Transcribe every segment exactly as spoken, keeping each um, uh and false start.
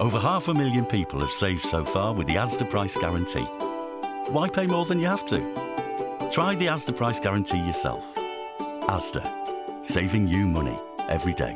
Over half a million people have saved so far with the Asda Price Guarantee. Why pay more than you have to? Try the Asda Price Guarantee yourself. Asda, saving you money every day.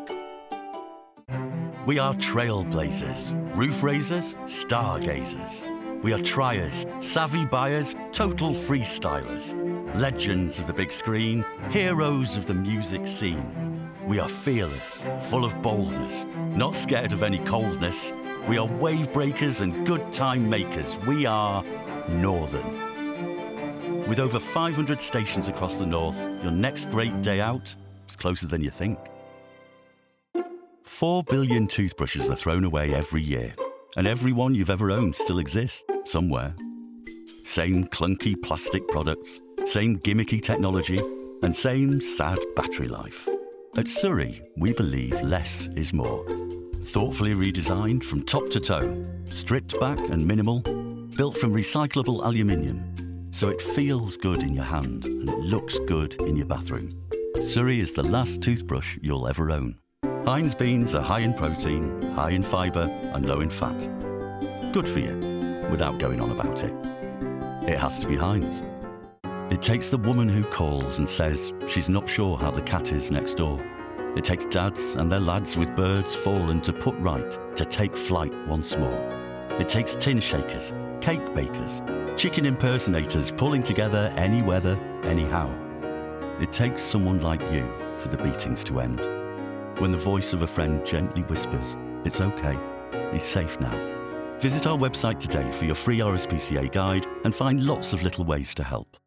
We are trailblazers, roof raisers, stargazers. We are triers, savvy buyers, total freestylers. Legends of the big screen, heroes of the music scene. We are fearless, full of boldness, not scared of any coldness. We are wave breakers and good time makers. We are Northern. With over five hundred stations across the north, your next great day out is closer than you think. Four billion toothbrushes are thrown away every year, and every one you've ever owned still exists somewhere. Same clunky plastic products, same gimmicky technology, and same sad battery life. At Surrey, we believe less is more. Thoughtfully redesigned from top to toe, stripped back and minimal, built from recyclable aluminium, so it feels good in your hand and it looks good in your bathroom. Surrey is the last toothbrush you'll ever own. Heinz beans are high in protein, high in fibre and low in fat. Good for you, without going on about it. It has to be Heinz. It takes the woman who calls and says she's not sure how the cat is next door. It takes dads and their lads with birds fallen to put right, to take flight once more. It takes tin shakers, cake bakers, chicken impersonators pulling together any weather, anyhow. It takes someone like you for the beatings to end. When the voice of a friend gently whispers, "It's okay, he's safe now." Visit our website today for your free R S P C A guide and find lots of little ways to help.